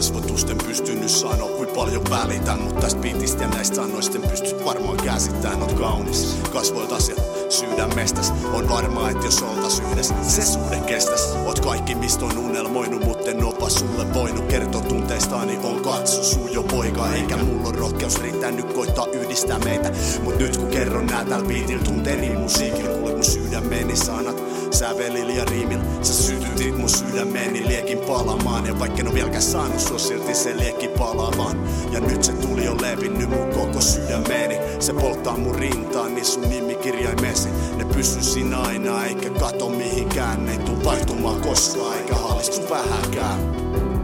kasvotusten pystynyt sanoa, kuin paljon välitän. Mut tästä biitistä ja näistä sanoista en pystyt varmaan käsittämään. Oot kaunis, kasvoiltas ja sydämestäs. On varmaa, et jos oltais yhdessä, se suhde kestäs. Oot kaikki mistä on unelmoinut, mut en opa sulle voinut kertoa tunteistani. On katso suu jo poika, eikä mulla on rohkeus riittänyt koittaa yhdistää meitä. Mut nyt kun kerron nää tällä biitillä tunteeni musiikilla, kuule mun sydämeni sanat sävelillä ja riimillä. Sä sytytit mun sydämeni liekin palamaan. Ja vaikka en oo vieläkään saanut sua, silti se liekki palaamaan. Ja nyt se tuli jo levinnyt mun koko sydämeni. Se polttaa mun rintaan, niin sun nimikirjaimesi. Ne pysyy siinä aina, eikä kato mihinkään. Ei tuu vaihtumaan koskaan, eikä hallistu vähänkään.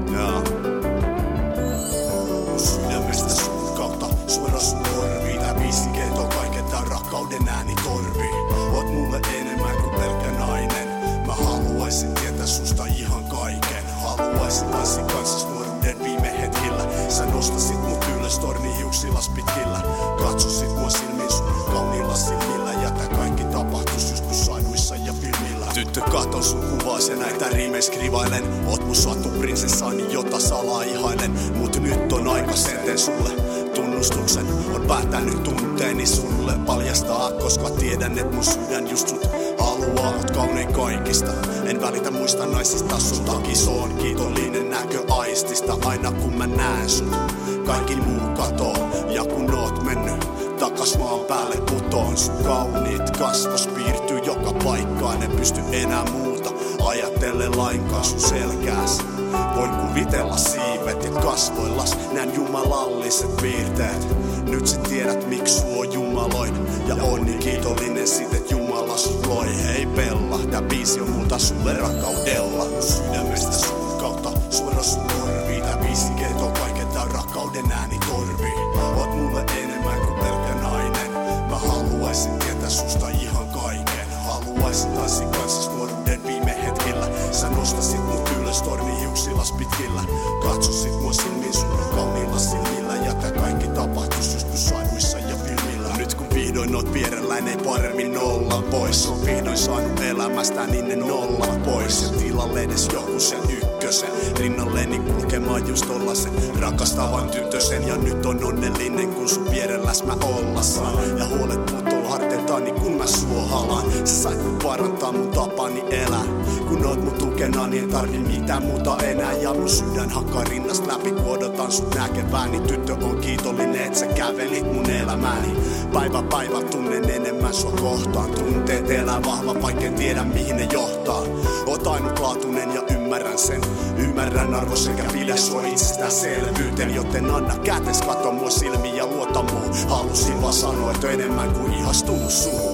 Mun sydämestä sun kautta suora sun korviin. Tää biisi kertoo kaiken, tää rakkauden ääni torvii. Oot mulle enemmän kuin pelkkä nainen. Mä haluaisin tietää susta ihan kaiken. Haluaisin tanssia kanssas nuoruuden viime hetkillä. Sä nostasit mut ylös tornihiuksillas pitkillä. Katsosit mua silmiin sun kauniilla silmillä. Ja tää kaikki tapahtus joskus saiduissa ja filmillä. Tyttö katon sun kuvaas ja näitä riimejä skrivailen. Oot mun satu prinsessani, jota salaa ihailen. Mut nyt on aika sen sulle tunnustuksen. On päättänyt tunteeni sulle paljastaa, koska tiedän et mun sydän just sut haluaa. Oot kaunein kaikista, en välitä muista naisista. Sun takia on kiitollinen näköaistista. Aina kun mä näen sut, kaikki muu katoo. Ja kun oot mennyt takas maan päälle putoon. Sun kauniit kasvos piirtyy joka paikkaan. En pysty enää muuta ajattele lainkaan sun selkääs. Voin kuvitella siivet ja kasvoillas näin jumalalliset piirteet. Nyt sä tiedät miksi sua jumaloin. Ja on niin kiitollinen siitä, et Jumala sut loi. Hei Bella, tää biisi on multa sulle rakkaudella. Mun sydämestä sun kautta suora sun korviin. Tää biisi kertoo kaiken, tää rakkauden ääni torvii. Oot mulle enemmän kuin pelkkä nainen. Mä haluaisin tietää susta ihan kaiken. Haluaisin tanssia kanssas nuoruuden viime hetkillä. Sä nostasit mut ylös tornihiuksillas pitkillä. Katsosit mua silmiin sun kauniilla silmillä. Ja tää kaikki tapahtus joskus saiduissa ja filmillä. Nyt kun vihdoin oot vierellään ei paremmin olla pois. On vihdoin saanut elämästään niin ne nolla pois. Ja tilalle edes joku sen ykkösen. Rinnalleni kulkemaan just tollasen rakastavan tytösen. Ja nyt on onnellinen kun sun vierelläs mä olla saan. Ja huolet putoo harteiltaani kun mä sua halaan. Sä sait mut parantaa mun tapani elää. Kun oot mun tukena niin en tarvi mitään muuta enää. Ja mun sydän hakkaa rinnast läpi kun odotan sut näkevääni. Tyttö on kiitollinen et sä kävelit mun elämääni. Päivä tunnen enemmän sua kohtaan. Tunteet elää vahva vaikka en tiedä mihin ne johtaa. Oot ainutlaatuinen ja ymmärrän sen. Ymmärrän arvo sekä pidä sua itsestäänselvyyteen. Joten anna kätes kato mua silmiin ja luota muu. Halusin vaan sanoa et enemmän kuin ihastunut suhun.